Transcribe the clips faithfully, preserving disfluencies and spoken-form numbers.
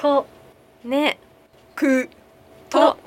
こねくと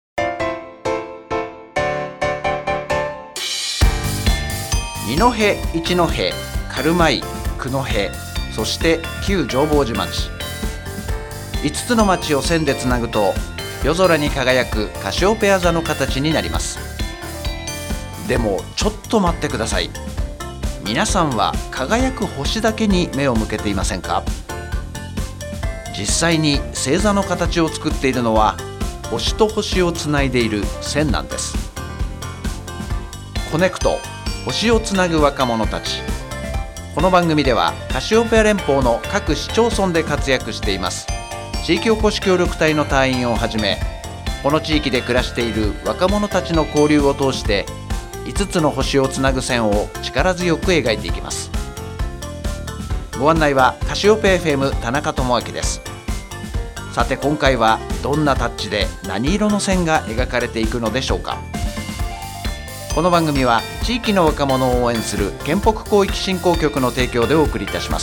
二戸、一戸、軽米、九戸、そして旧浄法寺町、いつつの町を線でつなぐと夜空に輝くカシオペア座の形になります。でもちょっと待ってください。皆さんは輝く星だけに目を向けていませんか？実際に星座の形を作っているのは星と星をつないでいる線なんです。コネクト、星をつなぐ若者たち。この番組ではカシオペア連邦の各市町村で活躍しています地域おこし協力隊の隊員をはじめ、この地域で暮らしている若者たちの交流を通していつつの星をつなぐ線を力強く描いていきます。ご案内はカシオペ エフエム 田中智明です。さて今回はどんなタッチで何色の線が描かれていくのでしょうか。この番組は地域の若者を応援する県北広域振興局の提供でお送りいたします。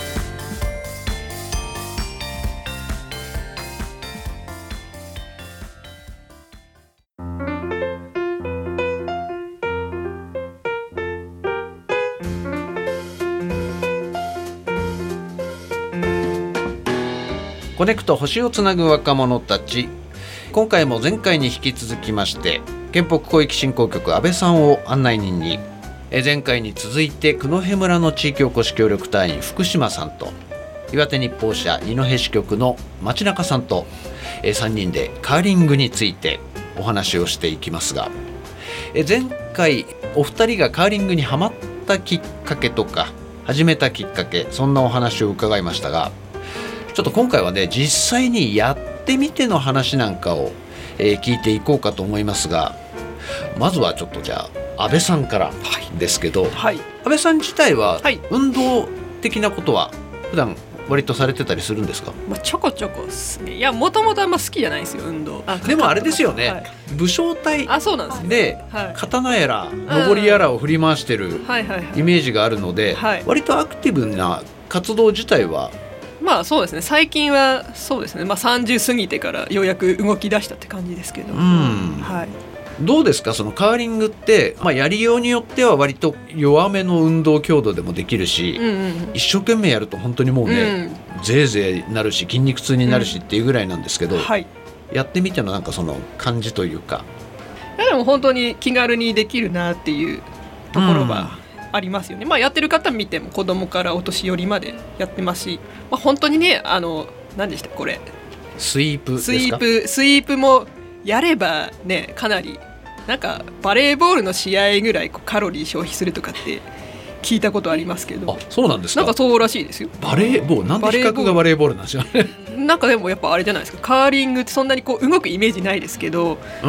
コネクト星をつなぐ若者たち。今回も前回に引き続きまして県北広域振興局安倍さんを案内人に、え前回に続いて九戸村の地域おこし協力隊員福島さんと岩手日報社二戸支局の町中さんとえさんにんでカーリングについてお話をしていきますが、え前回お二人がカーリングにハマったきっかけとか始めたきっかけ、そんなお話を伺いましたが、ちょっと今回はね実際にやってみての話なんかを、えー、聞いていこうかと思いますが、まずはちょっとじゃあ安倍さんからですけど、はいはい、安倍さん自体は運動的なことは普段割とされてたりするんですか？ まあ、ちょこちょこですね。いやもともとあんま好きじゃないですよ運動。 でもあれですよね、はい、武将隊で刀やら上りやらを振り回してるイメージがあるので、割とアクティブな活動自体はまあそうですね、最近はそうですね、まあ、さんじゅう過ぎてからようやく動き出したって感じですけど、うん、はい、 どうですかそのカーリングって、まあ、やりようによっては割と弱めの運動強度でもできるし、うんうん、一生懸命やると本当にもうね、うん、ぜいぜいなるし筋肉痛になるしっていうぐらいなんですけど、うん、はい、やってみてのなんかその感じというか。 いやでも本当に気軽にできるなっていうところは、うんありますよね。まあ、やってる方見ても子供からお年寄りまでやってますし、まあ、本当にねあの何でしたこれスイープですか？ スイープスイープもやればねかなりなんかバレーボールの試合ぐらいこうカロリー消費するとかって聞いたことありますけど。 あ、そうなんですか？ なんかそうらしいですよ。 バレーボールなんで比較がバレーボールなんですよね。 なんかでもやっぱあれじゃないですか、カーリングってそんなにこう動くイメージないですけど、うん、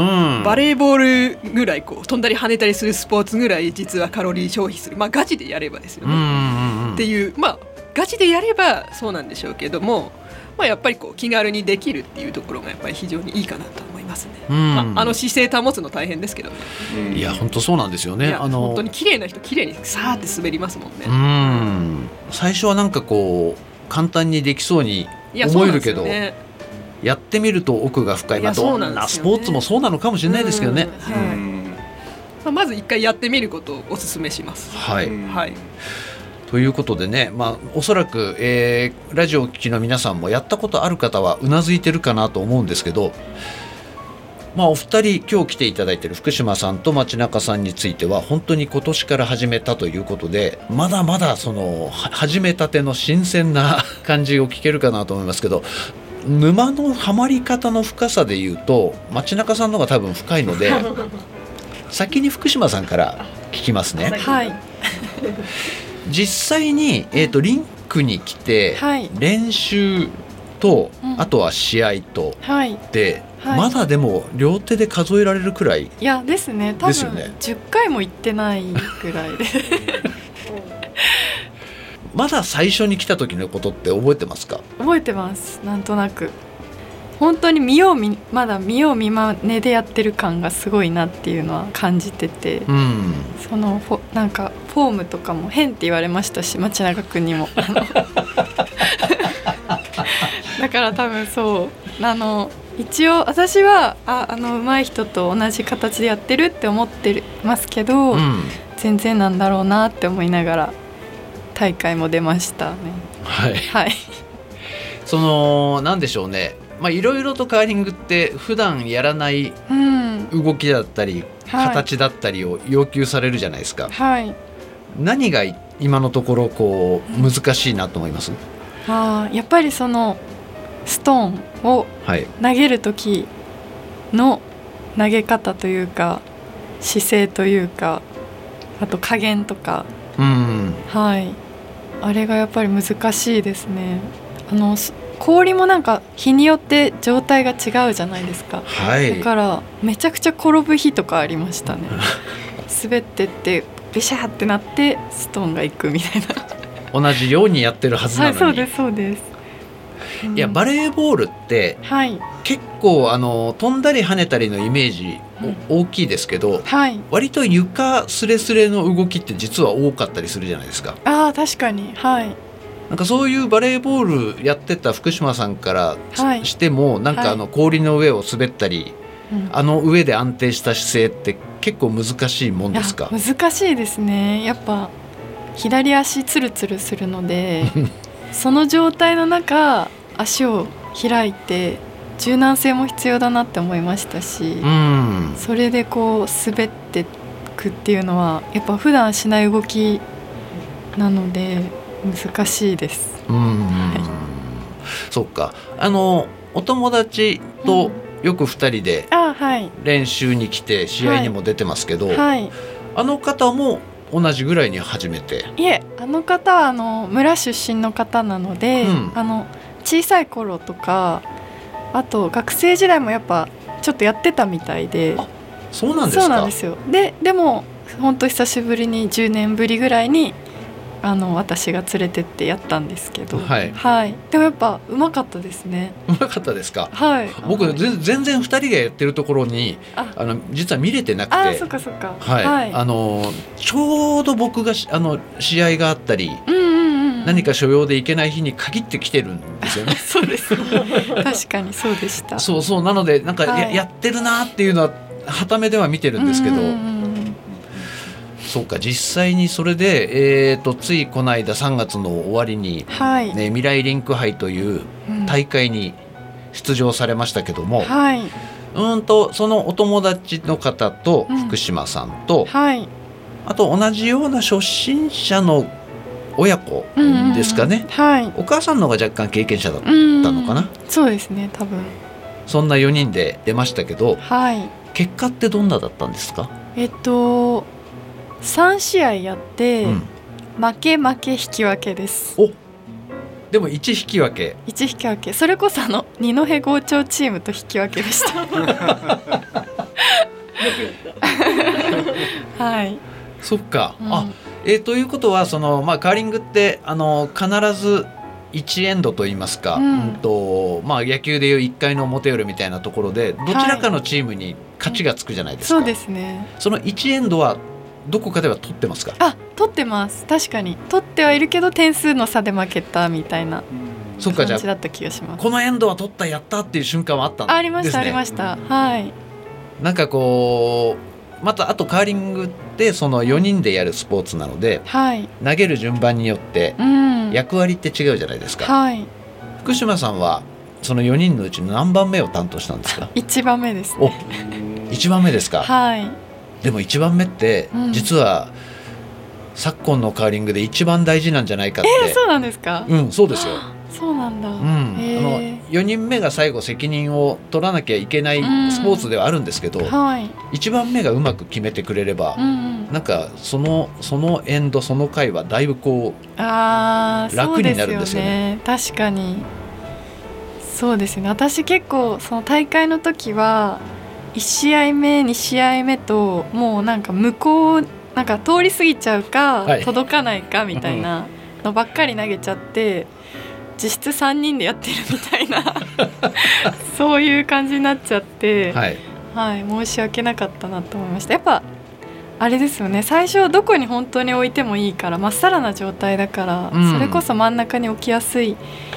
バレーボールぐらいこう飛んだり跳ねたりするスポーツぐらい実はカロリー消費する、まあガチでやればですよね、うんうんうん、っていうまあガチでやればそうなんでしょうけども、まあ、やっぱりこう気軽にできるっていうところがやっぱり非常にいいかなと思いますね、うんまあ、あの姿勢保つの大変ですけどね、 うん、いや本当そうなんですよね。 あの本当に綺麗な人綺麗にさーって滑りますもんね。 うん、最初はなんかこう簡単にできそうに思えるけど、ね、やってみると奥が深い、まあ、どんなスポーツもそうなのかもしれないですけどね、うんはいまあ、まず一回やってみることをお勧めします。 はい、はい、ということでね、まあ、おそらく、えー、ラジオを聴きの皆さんもやったことある方はうなずいてるかなと思うんですけど、まあ、お二人今日来ていただいている福島さんと町中さんについては本当に今年から始めたということで、まだまだその始めたての新鮮な感じを聞けるかなと思いますけど、沼のハマり方の深さでいうと町中さんの方が多分深いので先に福島さんから聞きますね。 はい、 実際に、えーと、リンクに来て、はい、練習と、うん、あとは試合と、はい、で、はい、まだでも両手で数えられるくらい。 いやですね、多分じゅっかいも行ってないくらいでまだ最初に来た時のことって覚えてますか？ 覚えてます。なんとなく本当に見よう見まだ見よう見まねでやってる感がすごいなっていうのは感じてて、うん、そのフォなんかフォームとかも変って言われましたし、町中君にもだから多分そうあの一応私はああの上手い人と同じ形でやってるって思ってますけど、うん、全然なんだろうなって思いながら大会も出ましたね。 はい、 はい、 そのなんでしょうね、まあいろいろとカーリングって普段やらない動きだったり、うん、形だったりを要求されるじゃないですか、 はい、 何が今のところこう難しいなと思います？ あやっぱりそのストーンを投げる時の投げ方というか姿勢というかあと加減とか、うん、はい、あれがやっぱり難しいですね。あの氷もなんか日によって状態が違うじゃないですか、 はい、 だからめちゃくちゃ転ぶ日とかありましたね滑ってってビシャーってなってストーンが行くみたいな同じようにやってるはずなのに、 はい、そうですそうです、 うん、いやバレーボールって、はい、結構あの飛んだり跳ねたりのイメージ、うん、大きいですけど、はい、割と床スレスレの動きって実は多かったりするじゃないですか。 あー確かに、はい、 なんかそういうバレーボールやってた福島さんから、はい、してもなんかあの氷の上を滑ったり、はい、あの上で安定した姿勢って結構難しいもんですか？ 難しいですね。やっぱ左足ツルツルするのでその状態の中足を開いて柔軟性も必要だなって思いましたし、うん、それでこう滑ってくっていうのはやっぱ普段しない動きなので難しいです。うん、はい、 そうか。あのお友達とよくふたりで練習に来て試合にも出てますけど、はいはい、あの方も同じぐらいに始めて？ いえ、あの方はあの村出身の方なので、うん、あの小さい頃とかあと学生時代もやっぱちょっとやってたみたいで。 あ、そうなんですか？ そうなんですよ。で、でも本当久しぶりにじゅうねんぶりぐらいにあの私が連れてってやったんですけど、はいはい、でもやっぱうまかったですね。 うまかったですか？ はい、 僕全然ふたりがやってるところに あ, あの実は見れてなくて、 あ、そっかそっか、 はいはい、あのちょうど僕があの試合があったり、うんうんうん、何か所用で行けない日に限って来てるんですよね。 そうですね確かにそうでした。 そうそう、なのでなんか や,、はい、やってるなっていうのは傍目では見てるんですけど、うんうんうん、そうか、実際にそれで、えー、とついこの間さんがつの終わりに、はいね、未来リンク杯という大会に出場されましたけども、うんはい、うんとそのお友達の方と福島さんと、うんはい、あと同じような初心者の親子ですかね、うんうんはい、お母さんの方が若干経験者だったのかな、うん、 そうですね、多分そんなよにんで出ましたけど、はい、結果ってどんなだったんですか？ えっとさんしあいやって、うん、負け負け引き分けです。 お、でもいち引き分けいち引き分け、それこそあの二戸郷町チームと引き分けでしたはい、 そっか、うん、あ、えー、ということはその、まあ、カーリングってあの必ずいちエンドといいますか、うんうんとまあ、野球でいういっかいの表裏みたいなところでどちらかのチームに勝ちがつくじゃないですか、 はい、そうですね。 そのいちエンドはどこかでは取ってますか？ あ、取ってます。確かに取ってはいるけど点数の差で負けたみたいな感じだった気がします。 このエンドは取った、やったっていう瞬間はあったんですね。 ありましたありました、はい。 なんかこうまたあとカーリングってそのよにんでやるスポーツなので、はい、投げる順番によって役割って違うじゃないですか、はい、福島さんはそのよにんのうちの何番目を担当したんですか？ いちばんめですね。 お、いちばんめですか？ はい。 でもいちばんめって実は昨今のカーリングで一番大事なんじゃないかって、 えー、そうなんですか？ うん、そうですよ。 そうなんだ、うん、 あのよにんめが最後責任を取らなきゃいけないスポーツではあるんですけど、うん、はい、いちばんめがうまく決めてくれれば、うんうん、なんかその、そのエンドその回はだいぶこうあ楽になるんですよね。 そうですよね、確かにそうですね。私結構その大会の時はいち試合目に試合目ともうなんか向こうなんか通り過ぎちゃうか、はい、届かないかみたいなのばっかり投げちゃって実質さんにんでやってるみたいなそういう感じになっちゃって、はいはい、申し訳なかったなと思いました。やっぱあれですよね、最初どこに本当に置いてもいいからまっさらな状態だから、うん、それこそ真ん中に置きやすい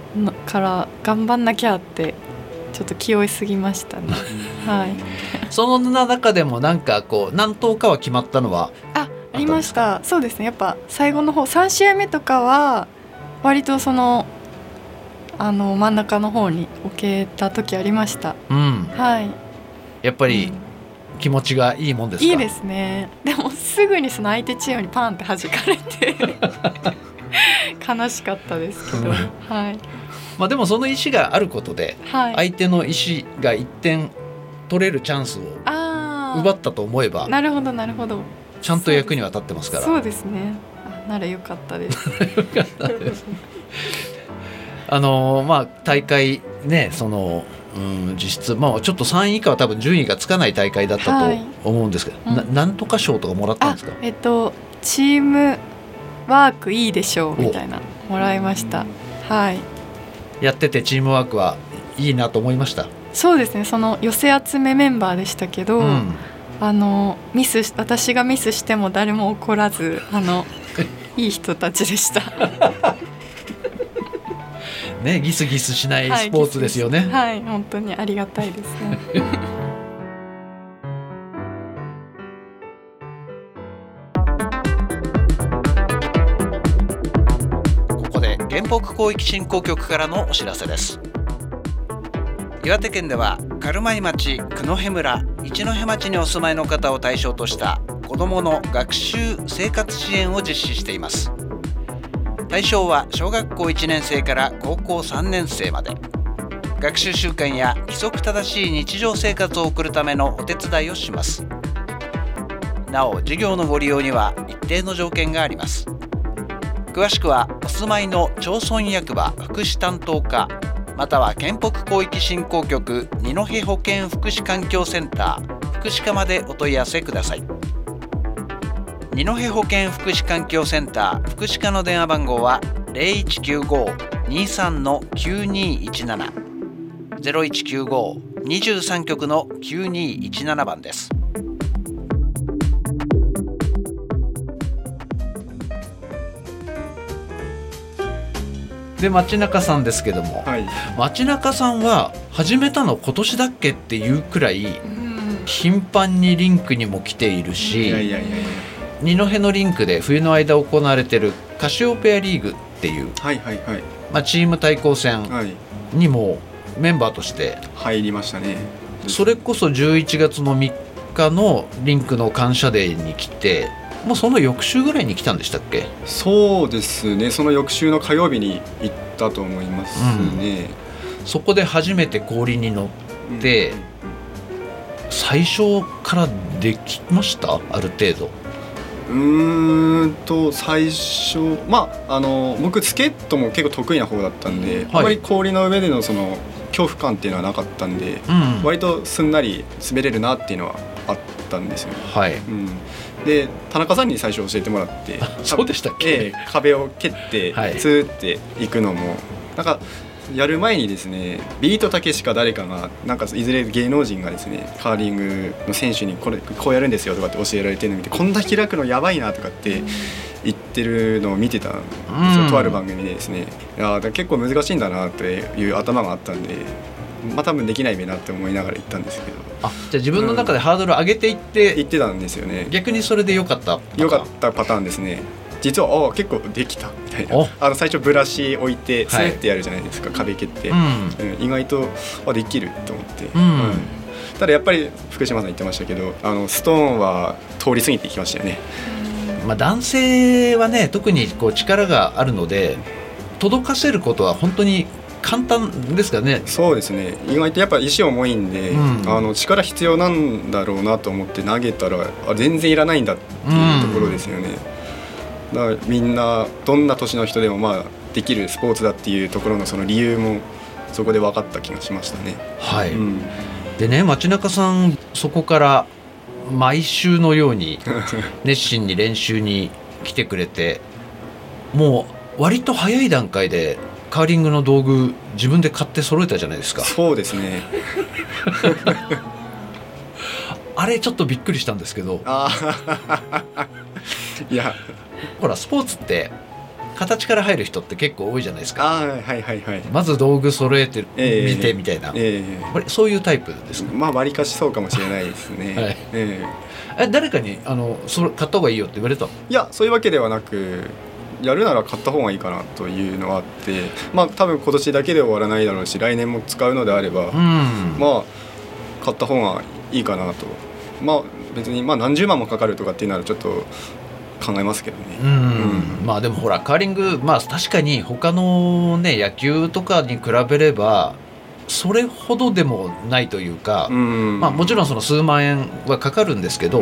のから頑張んなきゃってちょっと気負いすぎましたねはい。 その中でもなんかこう何投かは決まったのはあありました。そうですね、やっぱ最後の方さん試合目とかは割とそのあの真ん中の方に置けた時ありました、 うん、 はい。 やっぱり気持ちがいいもんですか？ いいですね。でもすぐにその相手チームにパンって弾かれて悲しかったですけど、はい。 まあ、でもその石があることで、はい、相手の石がいってん取れるチャンスを奪ったと思えば、 なるほどなるほど、 ちゃんと役には立ってますから。 そうですね。あ、ならよかったです。 よかったですあのまあ大会ね、その、うん、実質、まあ、ちょっとさんい以下は多分順位がつかない大会だったと思うんですけど、はい、うん、な, なんとか賞とかもらったんですか？ えっとチームワークいいでしょうみたいなもらいました。はい。 やっててチームワークはいいなと思いました？ そうですね、その寄せ集めメンバーでしたけど、うん、あのミス私がミスしても誰も怒らず、あのいい人たちでしたね、ギスギスしないスポーツですよね。 はい、はい、本当にありがたいですねここで原北広域振興局からのお知らせです。岩手県では軽米町、九戸村、一戸町にお住まいの方を対象とした子どもの学習生活支援を実施しています。対象は小学校いちねん生から高校さんねん生まで。学習習慣や規則正しい日常生活を送るためのお手伝いをします。なお、授業のご利用には一定の条件があります。詳しくはお住まいの町村役場福祉担当課、または県北広域振興局二戸保健福祉環境センター福祉課までお問い合わせください。二戸保健福祉環境センター福祉課の電話番号は ゼロいちきゅうご にさん きゅうにいちなな ゼロいちきゅうご にさん局のきゅうにいちなな番です。で、町中さんですけども、はい、町中さんは始めたの今年だっけっていうくらい頻繁にリンクにも来ているし、いやいやいやいや、二戸のリンクで冬の間行われているカシオペアリーグっていう、はいはいはい、まあ、チーム対抗戦にもメンバーとして入りましたね。 それこそじゅういちがつのみっかのリンクの感謝デーに来て、もうその翌週ぐらいに来たんでしたっけ？ そうですね、その翌週の火曜日に行ったと思いますね、 うん、そこで初めて氷に乗って、うん、最初からできました？ある程度。 うーんと最初、まあ、あの僕スケートも結構得意な方だったんで、はい、あまり氷の上でのその恐怖感っていうのはなかったんで、うん、割とすんなり滑れるなっていうのはあったんですよね、はい、うん、で田中さんに最初教えてもらってそうでしたっけ、 えー、壁を蹴ってツーっていくのも、はい、なんかやる前にですね、ビートたけしか誰かがなんかいずれ芸能人がですね、カーリングの選手にこれこうやるんですよとかって教えられてるのを見て、こんな開くのやばいなとかって言ってるのを見てたんですよ、うん、とある番組でですね。いやだ結構難しいんだなっていう頭があったんで、まあ多分できないべなって思いながら行ったんですけど、 あ、じゃあ自分の中でハードル上げていって、 うん、行ってたんですよね。 逆にそれで良かった良かったパターンですね。実はあ結構できたみたいな、あの最初ブラシ置いてスーってやるじゃないですか、はい、壁蹴って、うんうん、意外とあできると思って、うんうん、ただやっぱり福島さん言ってましたけど、あのストーンは通り過ぎていきましたよね。 まあ、男性はね特にこう力があるので届かせることは本当に簡単ですかね。 そうですね、意外とやっぱ石重いんで、うん、あの力必要なんだろうなと思って投げたらあ全然いらないんだっていうところですよね、うん、だからみんなどんな年の人でもまあできるスポーツだっていうところのその理由もそこで分かった気がしましたね。 はい、うん、でね、町中さんそこから毎週のように熱心に練習に来てくれてもう割と早い段階でカーリングの道具自分で買って揃えたじゃないですか。 そうですねあれちょっとびっくりしたんですけど、 あいやほらスポーツって形から入る人って結構多いじゃないですか。 あ、はいはいはい、 まず道具揃えて、 えー、 見てみたいな、 えー、そういうタイプですか。 まあ割かしそうかもしれないですね、はい、えー、え誰かにあのそれ買った方がいいよって言われたの？ いやそういうわけではなく、やるなら買った方がいいかなというのはあって、まあ多分今年だけで終わらないだろうし、来年も使うのであれば、うん、まあ買った方がいいかなと。まあ別にまあ何十万もかかるとかっていうならちょっと考えますけどね。うん、 うん、まあでもほらカーリング、まあ確かに他のね野球とかに比べればそれほどでもないというか、うん、まあもちろんその数万円はかかるんですけど、うん、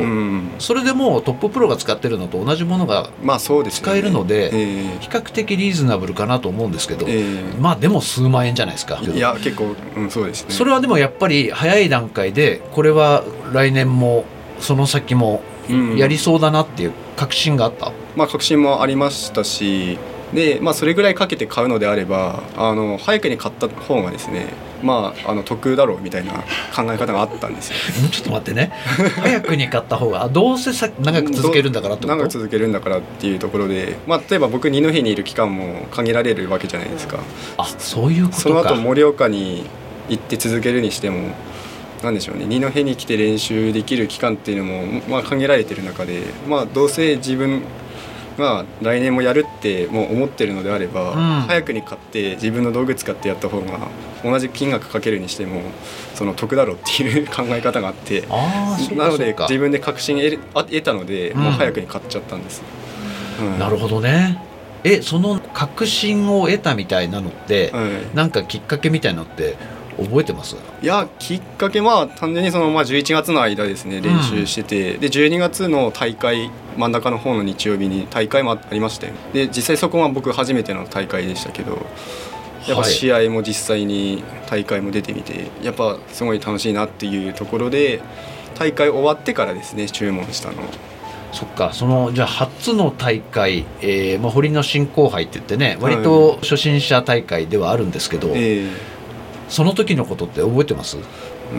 それでもトッププロが使ってるのと同じものが使えるので、まあそうですよね、えー、比較的リーズナブルかなと思うんですけど、えー、まあでも数万円じゃないですか。 いや結構、うん、そうですね。 それはでもやっぱり早い段階でこれは来年もその先もやりそうだなっていう確信があった、うん、 まあ確信もありましたし、で、まあ、それぐらいかけて買うのであればあの早くに買った方がですね、まあ、あの得だろうみたいな考え方があったんですよ。 もうちょっと待ってね早くに買った方がどうせさ長く続けるんだからってこと？ 長く続けるんだからっていうところで、まあ、例えば僕二戸にいる期間も限られるわけじゃないですか。 あ、そういうことか。 その後盛岡に行って続けるにしてもなんでしょうね、二戸に来て練習できる期間っていうのも、まあ、限られてる中で、まあ、どうせ自分が来年もやるってもう思ってるのであれば、うん、早くに買って自分の道具使ってやった方が同じ金額かけるにしてもその得だろうっていう考え方があって、あなので自分で確信を得たので、うん、もう早くに買っちゃったんです、 うん、なるほどね。えその確信を得たみたいなのって、はい、なんかきっかけみたいなのって覚えてます？ いやきっかけは単純にその、まあ、じゅういちがつの間ですね練習してて、うん、でじゅうにがつの大会真ん中の方の日曜日に大会もありまして、で実際そこは僕初めての大会でしたけど、やっぱ試合も実際に大会も出てみてやっぱすごい楽しいなっていうところで大会終わってからですね注文したの。 そっか、そのじゃあ初の大会、えーまあ、堀の新興杯って言ってね割と初心者大会ではあるんですけど、はい、えーその時のことって覚えてます？ うん、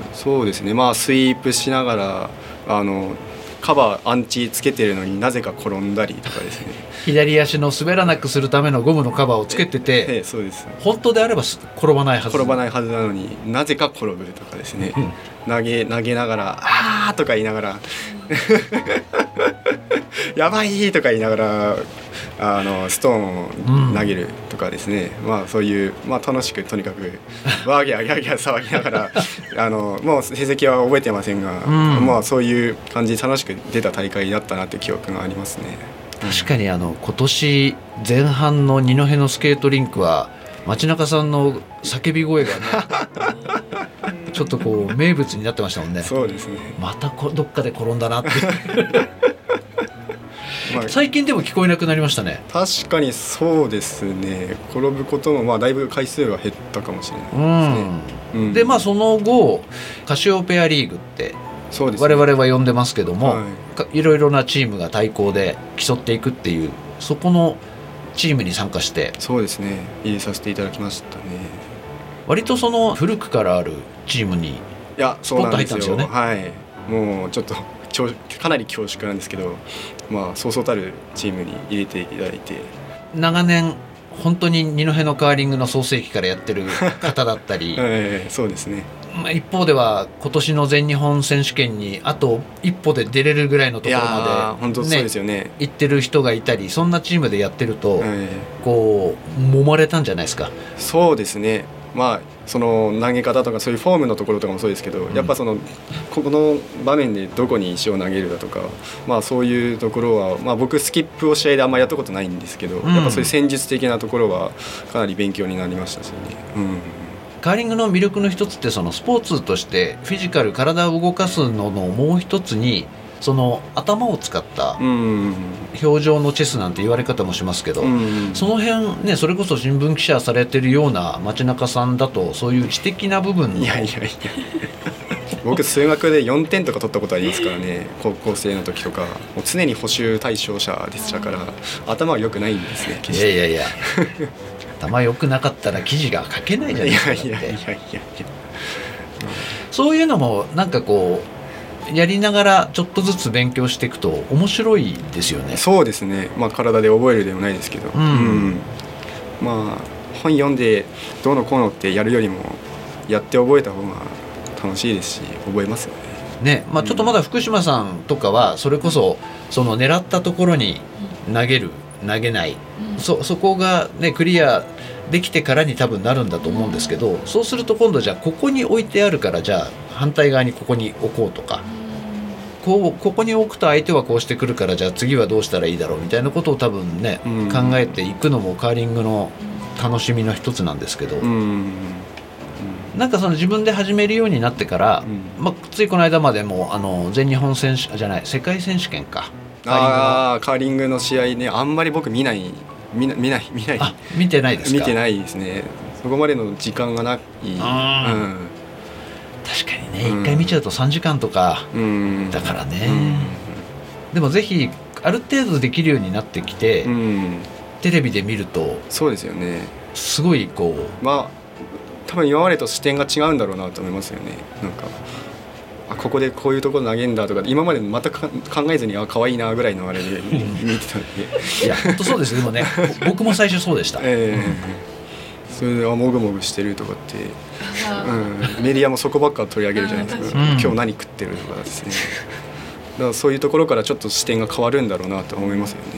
そうですね、まあ、スイープしながらあのカバーアンチつけてるのになぜか転んだりとかですね左足の滑らなくするためのゴムのカバーをつけてて、 ええ、そうです。 本当であれば転ばないはず転ばないはずなのになぜか転ぶとかですね、うん、投げ投げながらあーとか言いながらやばいとか言いながらあのストーンを投げるとかですね、うん、まあそういう、まあ、楽しくとにかくワーギャーギャーギャー騒ぎながらあのもう成績は覚えてませんが、うん、まあそういう感じで楽しく出た大会だったなって記憶がありますね。 確かにあの今年前半の二戸のスケートリンクは町中さんの叫び声がねちょっとこう名物になってましたもんね。 そうですね。 またこどっかで転んだなってまあ、最近でも聞こえなくなりましたね。 確かにそうですね。転ぶこともまあだいぶ回数は減ったかもしれないですね。 うんうん、でまあその後カシオペアリーグってそうですね、我々は呼んでますけども、はい、いろいろなチームが対抗で競っていくっていうそこのチームに参加してそうですね入れさせていただきましたね。 割とその古くからあるチームにスポッと入ったんですよね。 はい、もうちょっとかなり恐縮なんですけど、まあ、そうそうたるチームに入れていただいて長年本当に二戸のカーリングの創世期からやってる方だったり、 えー、そうですね。 まあ、一方では今年の全日本選手権にあと一歩で出れるぐらいのところまで、ね、本当そうですよね、行ってる人がいたりそんなチームでやってると、えー、こう揉まれたんじゃないですか。 そうですね。まあその投げ方とかそういうフォームのところとかもそうですけど、うん、やっぱそのここの場面でどこに石を投げるだとか、まあ、そういうところは、まあ、僕スキップを試合であんまりやったことないんですけど、うん、やっぱそういう戦術的なところはかなり勉強になりましたしね、うん、 カーリングの魅力の一つってそのスポーツとしてフィジカル体を動かすののもう一つにその頭を使った表情のチェスなんて言われ方もしますけど、その辺ねそれこそ新聞記者されてるような町中さんだとそういう知的な部分のいやいやいや僕数学でよんてんとか取ったことありますからね高校生の時とかもう常に補習対象者でしたから頭は良くないんですね。 いやいやいや頭良くなかったら記事が書けないじゃないですか。いやいやいやいやいやそういうのもなんかこうやりながらちょっとずつ勉強していくと面白いですよね。 そうですね、まあ、体で覚えるでもないですけど、うんうん、まあ本読んでどうのこうのってやるよりもやって覚えた方が楽しいですし覚えますよね。 ね、まあ、ちょっとまだ福島さんとかはそれこそその狙ったところに投げる投げない、うん、そ, そこが、ね、クリアできてからに多分なるんだと思うんですけど、そうすると今度じゃあここに置いてあるからじゃあ反対側にここに置こうとか、こうここに置くと相手はこうしてくるからじゃあ次はどうしたらいいだろうみたいなことを多分ね、うん、考えていくのもカーリングの楽しみの一つなんですけど、うんうん、なんかその自分で始めるようになってから、うんまあ、ついこの間までもあの全日本選手じゃない世界選手権かあカーリングの試合ねあんまり僕見ない見な見ない見ないあ見てないですか。 見てないですね。そこまでの時間がない、うん、 確かにね、うん、いっかい見ちゃうとさんじかんとか、うん、だからね、うん、でもぜひある程度できるようになってきて、うん、テレビで見るとそうですよねすごいこうまあ多分今までと視点が違うんだろうなと思いますよね。なんかあここでこういうところ投げんだとか今まで全く考えずにあ可愛いなぐらいのあれで見てたんでいや本当そうですでもね僕も最初そうでした、えー、それであもぐもぐしてるとかって、うん、メディアもそこばっか取り上げるじゃないですか、うん、今日何食ってるとかですねだからそういうところからちょっと視点が変わるんだろうなと思いますよね、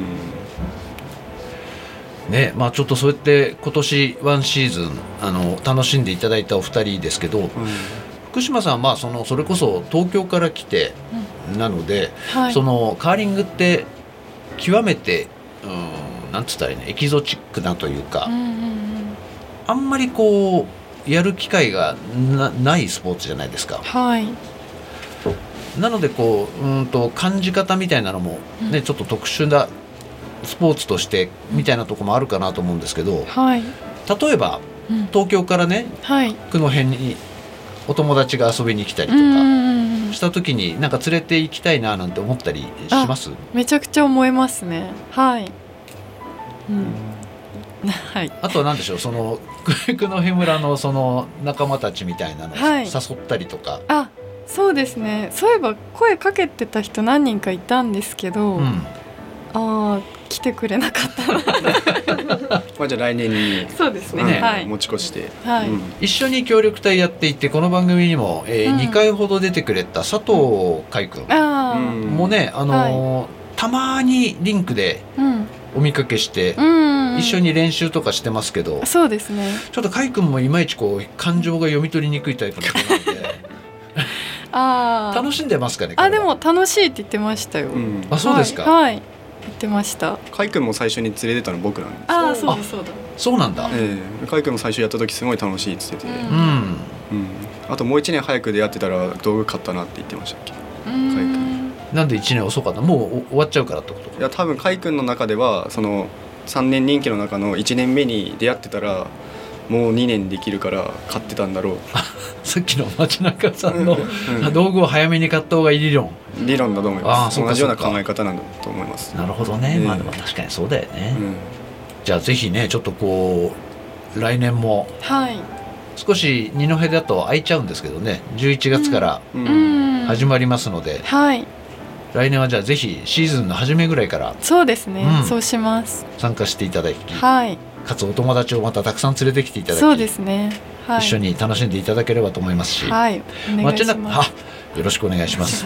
うんねまあ、ちょっとそうやって今年ワンシーズンあの楽しんでいただいたお二人ですけど、うん福島さんはまあそのそれこそ東京から来てなので、うんはい、そのカーリングって極めてうんなんつったらいいねエキゾチックなというか、うんうんうん、あんまりこうやる機会が な, ないスポーツじゃないですか、 はい、 なのでこう、うんと感じ方みたいなのも、ねうん、ちょっと特殊なスポーツとしてみたいなところもあるかなと思うんですけど、はい、例えば、うん、東京からね、はい、この辺にお友達が遊びに来たりとかした時になんか連れて行きたいななんて思ったりします？ めちゃくちゃ思いますね。はい、うんはい、 あとは何でしょうその九戸村のその仲間たちみたいなのを誘ったりとか、はい、 あそうですねそういえば声かけてた人何人かいたんですけど、うん、あ来てくれなかったなまあじゃあ来年にそうですね、ねはい、 持ち越して、 はいうん、 一緒に協力隊やっていてこの番組にも、えーうん、にかいほど出てくれた佐藤海君もね、あのーはい、たまにリンクでお見かけして、うん、一緒に練習とかしてますけど、 そうですねちょっと海君もいまいちこう感情が読み取りにくいタイプの子なのであ楽しんでますかね。 あでも楽しいって言ってましたよ、うん、 あそうですか、 はい、はい言ってました。 カイ君も最初に連れてたの僕なんです。 ああそうだそうだそうなんだ、 えー、カイ君も最初やった時すごい楽しいって言ってて、うんうん、あともういちねん早く出会ってたら道具買ったなって言ってましたっけ。カイ君なんでいちねん遅かったもう終わっちゃうからってこと？ いや多分カイ君の中ではそのさんねん任期の中のいちねんめに出会ってたらもうにねんできるから買ってたんだろうさっきの町中さんの道具を早めに買った方がいい理論理論だと思います。同じような考え方なんだと思います。 なるほどね、えー、まあでも確かにそうだよね、うん、じゃあぜひねちょっとこう来年も少し二戸だと空いちゃうんですけどねじゅういちがつから始まりますので、うんはい、来年はじゃあぜひシーズンの初めぐらいからそうですね、うん、そうします参加していただき、 はい、 かつお友達をまたたくさん連れてきていただきそうですね、はい、 一緒に楽しんでいただければと思いますし、 はい、お願いします。 よろしくお願いします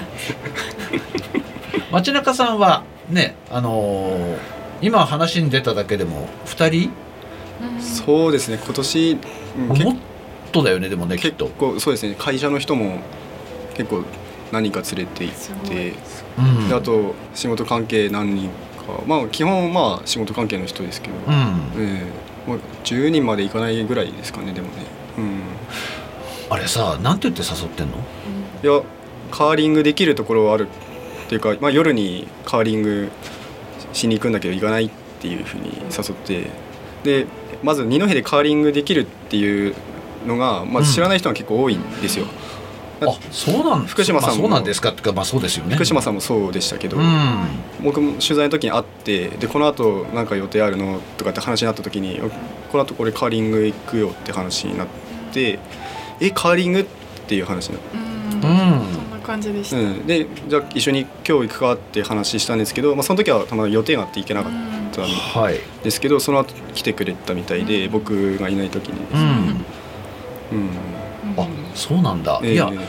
町中さんはね、あのー、今話に出ただけでもふたり、 うん、そうですね今年もっとだよねでもね結構そうですね会社の人も結構何か連れて行って、うん、であと仕事関係何人かまあ基本まあ仕事関係の人ですけど、うんえー、もうじゅうにんまでいかないぐらいですかねでもね、うん、 あれさなんて言って誘ってんの？ いやカーリングできるところはあるっていうか、まあ、夜にカーリングしに行くんだけど行かないっていうふうに誘ってでまず二戸でカーリングできるっていうのが、まあ、知らない人が結構多いんですよ、 うん、あそうなん福島さんも、 まあ、そうなんですかってか、まあ、そうですよね福島さんもそうでしたけど、うん、僕も取材の時に会ってでこの後なんか予定あるのとかって話になった時にこの後これカーリング行くよって話になってえカーリングっていう話になって、うんうん、 感じでした、 うん、でじゃあ一緒に今日行くかって話したんですけど、まあ、その時はたまたま予定があって行けなかったんですけど、うん、その後来てくれたみたいで、うん、僕がいない時にですね、 うんうん、あそうなんだ、えー、いや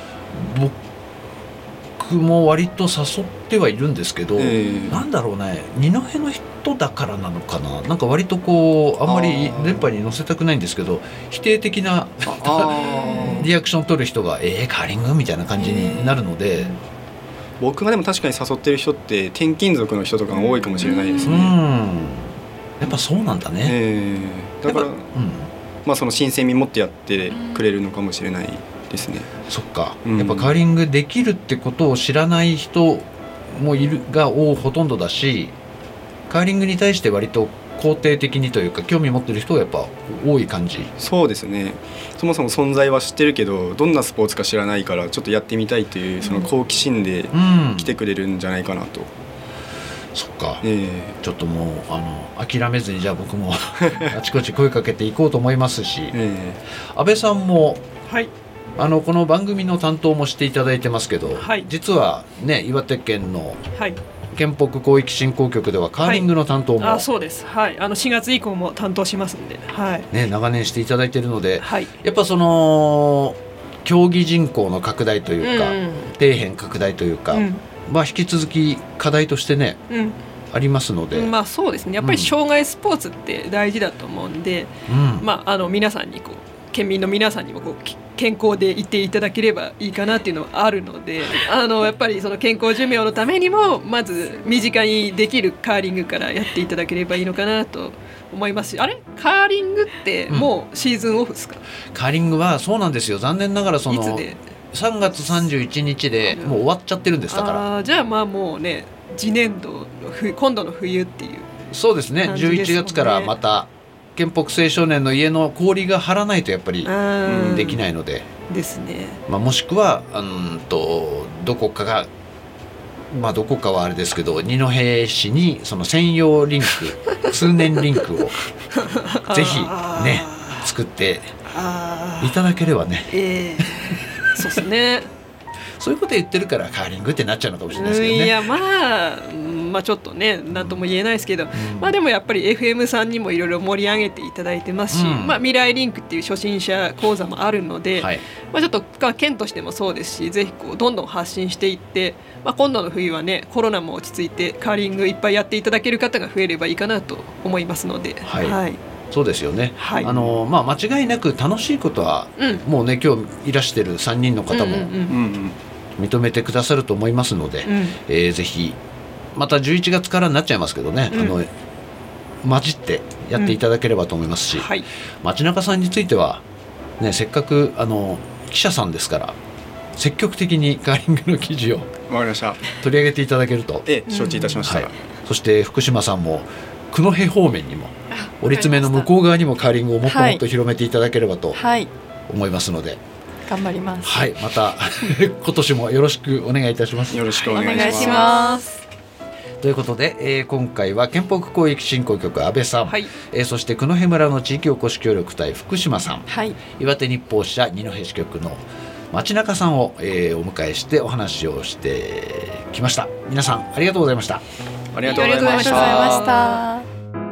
僕も割と誘ってはいるんですけど、えー、なんだろうね二戸の人だからなのかな、なんか割とこうあんまり電波に乗せたくないんですけど否定的なリアクション取る人がえー、カーリングみたいな感じになるので、 僕がでも確かに誘ってる人って転勤族の人とかが多いかもしれないですね。うん、 やっぱそうなんだね、 えー、だから、うんまあ、その新鮮味持ってやってくれるのかもしれないですね。 そっか、うん、やっぱカーリングできるってことを知らない人もいるがほとんどだし、カーリングに対して割と肯定的にというか興味持ってる人がやっぱ多い感じ。 そうですね、そもそも存在は知ってるけどどんなスポーツか知らないからちょっとやってみたいというその好奇心で来てくれるんじゃないかなと、うんうん、 そっか、えー、ちょっともうあの諦めずにじゃあ僕もあちこち声かけていこうと思いますし、えー、安倍さんも、 はい、 あのこの番組の担当もしていただいてますけど、 はい、 実はね岩手県の県北広域振興局ではカーリングの担当も、はい、 あそうです、はい、あのしがつ以降も担当しますんで、はいね、長年していただいているので、 はい、 やっぱその競技人口の拡大というか、うんうん、底辺拡大というか、うんまあ、引き続き課題としてね、うん、ありますので、 まあそうですね、やっぱり障害スポーツって大事だと思うんで、うんまあ、あの皆さんにこう県民の皆さんにもこう健康でいていただければいいかなっていうのはあるので、あのやっぱりその健康寿命のためにもまず身近にできるカーリングからやっていただければいいのかなと思いますし、あれカーリングってもうシーズンオフですか？ うん、カーリングはそうなんですよ、残念ながらそのいつでさんがつさんじゅういちにちでもう終わっちゃってるんです。だからあじゃあまあもうね次年度の冬今度の冬っていう、 そうですね、じゅういちがつからまた県北青少年の家の氷が張らないとやっぱりできないのでですね、 まあ、もしくはうんとどこかがまあどこかはあれですけど二戸市にその専用リンク通年リンクをぜひね作っていただければね、 えー、そうですねそういうこと言ってるからカーリングってなっちゃうのかもしれないですけどね。 いや、まあ、まあちょっとね何とも言えないですけど、うん、まあでもやっぱり エフエム さんにもいろいろ盛り上げていただいてますし、うんまあ、未来リンクっていう初心者講座もあるので、はいまあ、ちょっと県としてもそうですしぜひこうどんどん発信していって、まあ、今度の冬はねコロナも落ち着いてカーリングいっぱいやっていただける方が増えればいいかなと思いますので、 はいはいそうですよね、 はいあのまあ、間違いなく楽しいことは、うん、もうね今日いらしてるさんにんの方も、うんうんうん認めてくださると思いますので、うんえー、ぜひまたじゅういちがつからになっちゃいますけどね、うん、あの混じってやっていただければと思いますし、うんはい、街中さんについては、ね、せっかくあの記者さんですから積極的にカーリングの記事を取り上げていただけると、 ええ、承知いたしました、はい、 そして福島さんも九戸方面にも折り詰めの向こう側にもカーリングをもっともっと広めていただければと思いますので、はい頑張ります。 はい、また今年もよろしくお願いいたします。 よろしくお願いします。 お願いします。 ということで、えー、今回は県北広域振興局安倍さん、はいえー、そして九戸村の地域おこし協力隊福島さん、はい、岩手日報社二戸支局の町中さんを、えー、お迎えしてお話をしてきました。皆さんありがとうございました。 ありがとうございました。 ありがとうございました。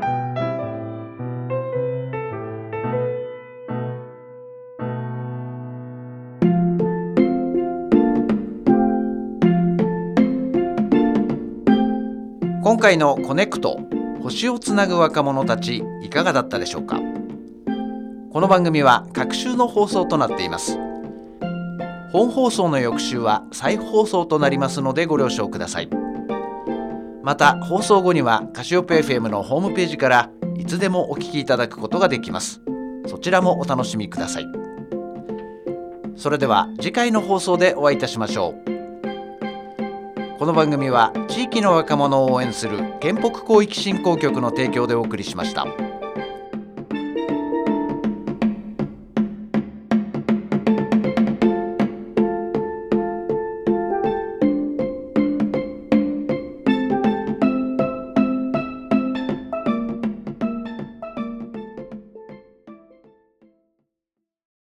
今回のコネクト星をつなぐ若者たちいかがだったでしょうか。この番組は隔週の放送となっています。本放送の翌週は再放送となりますのでご了承ください。また放送後にはカシオペ エフエム のホームページからいつでもお聞きいただくことができます。そちらもお楽しみください。それでは次回の放送でお会いいたしましょう。この番組は地域の若者を応援する県北広域振興局の提供でお送りしました。